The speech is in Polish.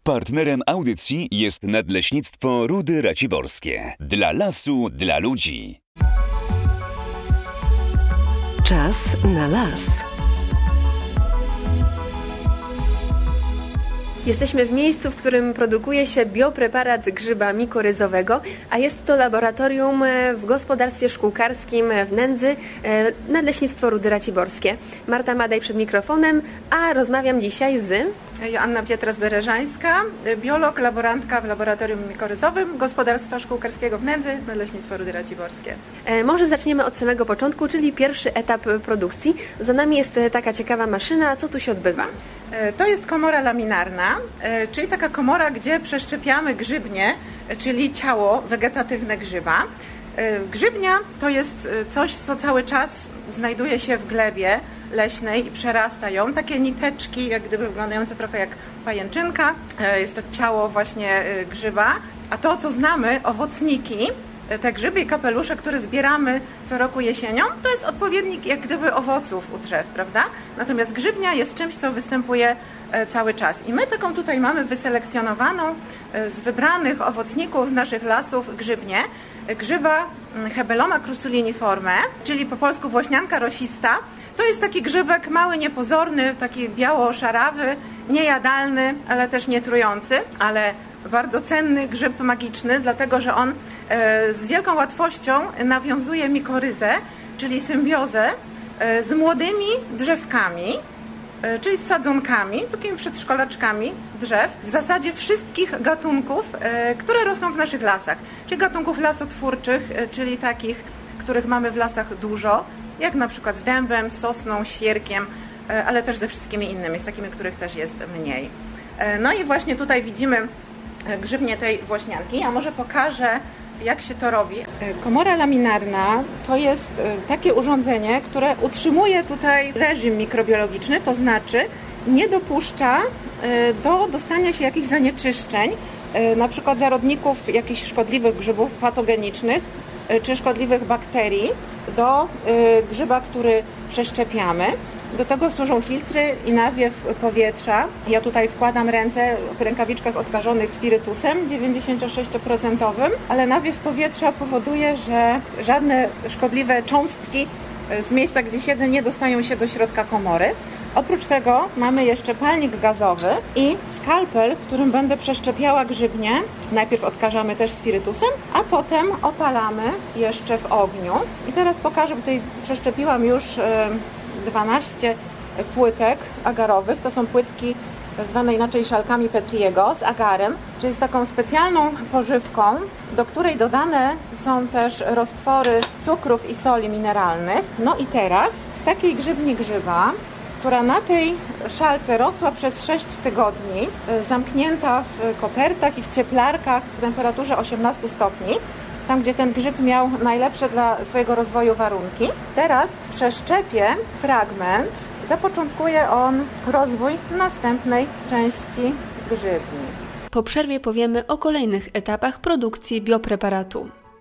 Partnerem audycji jest Nadleśnictwo Rudy Raciborskie. Dla lasu, dla ludzi. Czas na las. Jesteśmy w miejscu, w którym produkuje się biopreparat grzyba mikoryzowego, a jest to laboratorium w gospodarstwie szkółkarskim w Nędzy, Nadleśnictwo Rudy Raciborskie. Marta Madej przed mikrofonem, a rozmawiam dzisiaj z... Joanna Pietras-Bereżańska, biolog, laborantka w laboratorium mikoryzowym Gospodarstwa Szkółkarskiego w Nędzy, Nadleśnictwo Rudy Raciborskie. Może zaczniemy od samego początku, czyli pierwszy etap produkcji. Za nami jest taka ciekawa maszyna. Co tu się odbywa? To jest komora laminarna, czyli taka komora, gdzie przeszczepiamy grzybnię, czyli ciało wegetatywne grzyba. Grzybnia to jest coś, co cały czas znajduje się w glebie leśnej i przerasta ją. Takie niteczki, jak gdyby wyglądające trochę jak pajęczynka. Jest to ciało właśnie grzyba. A to, co znamy, owocniki, te grzyby i kapelusze, które zbieramy co roku jesienią, to jest odpowiednik jak gdyby owoców u drzew, prawda? Natomiast grzybnia jest czymś, co występuje cały czas. I my taką tutaj mamy wyselekcjonowaną z wybranych owocników z naszych lasów grzybnię. Grzyba Hebeloma crustuliniforme, czyli po polsku włośnianka rosista. To jest taki grzybek mały, niepozorny, taki biało-szarawy, niejadalny, ale też nietrujący, ale bardzo cenny grzyb magiczny, dlatego że on z wielką łatwością nawiązuje mikoryzę, czyli symbiozę z młodymi drzewkami, czyli z sadzonkami, takimi przedszkolaczkami drzew, w zasadzie wszystkich gatunków, które rosną w naszych lasach. Czyli gatunków lasotwórczych, czyli takich, których mamy w lasach dużo, jak na przykład z dębem, z sosną, świerkiem, ale też ze wszystkimi innymi, z takimi, których też jest mniej. No i właśnie tutaj widzimy grzybnię tej włośnianki. Ja może pokażę, jak się to robi. Komora laminarna to jest takie urządzenie, które utrzymuje tutaj reżim mikrobiologiczny, to znaczy nie dopuszcza do dostania się jakichś zanieczyszczeń, na przykład zarodników jakichś szkodliwych grzybów patogenicznych czy szkodliwych bakterii do grzyba, który przeszczepiamy. Do tego służą filtry i nawiew powietrza. Ja tutaj wkładam ręce w rękawiczkach odkażonych spirytusem 96%, ale nawiew powietrza powoduje, że żadne szkodliwe cząstki z miejsca, gdzie siedzę, nie dostają się do środka komory. Oprócz tego mamy jeszcze palnik gazowy i skalpel, którym będę przeszczepiała grzybnię. Najpierw odkażamy też spirytusem, a potem opalamy jeszcze w ogniu. I teraz pokażę, bo tutaj przeszczepiłam już 12 płytek agarowych. To są płytki zwane inaczej szalkami Petriego z agarem, czyli z taką specjalną pożywką, do której dodane są też roztwory cukrów i soli mineralnych. No i teraz z takiej grzybni grzyba, która na tej szalce rosła przez 6 tygodni, zamknięta w kopertach i w cieplarkach w temperaturze 18 stopni, tam gdzie ten grzyb miał najlepsze dla swojego rozwoju warunki. Teraz przeszczepię fragment, zapoczątkuje on rozwój następnej części grzybni. Po przerwie powiemy o kolejnych etapach produkcji biopreparatu.